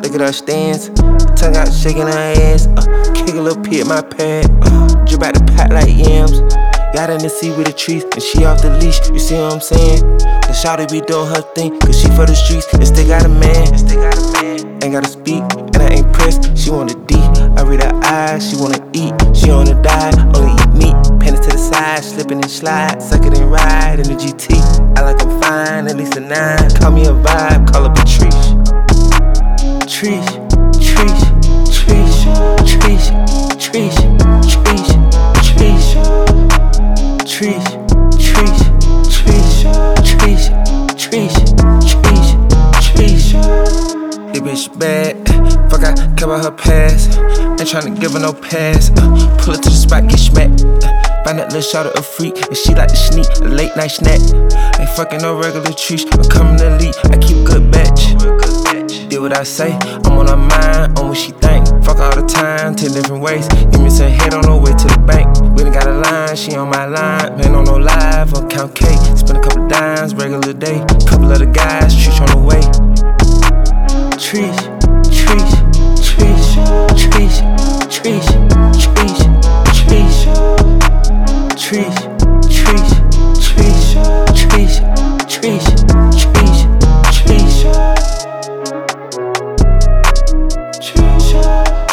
Look at her stance, tongue out shaking her ass. Kick a little pee at my pad. Drip out the pot like yams. Got in the sea with the trees, and she off the leash. You see what I'm saying? The shawty be doing her thing, cause she for the streets, and still got a man. Ain't gotta speak, and I ain't pressed. She want a D. I read her eyes, she wanna eat. She on a diet, only eat meat. Panties to the side, slipping and slide. Suck it and ride in the GT. I like I'm fine, at least a 9. Call me a vibe, call her Patrice. Trish, Trish, Trish, Trish, Trish, Trish, Trish, Trish, Trish, Trish, Trish, Trish, Trish, Trish. This bitch bad, fuck I care about her past. Ain't tryna give her no pass. Pull her to the spot, get smacked. Find that little shawty a freak, and she like to sneak a late night snack. Ain't fucking no regular trees, I'm coming elite. I keep good batch. Did what I say, I'm on her mind, on what she think. Fuck all the time, 10 different ways. Give me some head on her way to the bank. We done got a line, she on my line. Man on no live, on count K. Spend a couple dimes, regular day. Couple of the guys, Trish on the way. Trish, Trish, Trish, Trish, Trish, Trish, Trish, Trish, Trish, Trish, Trish, Trish, Trish, Trish.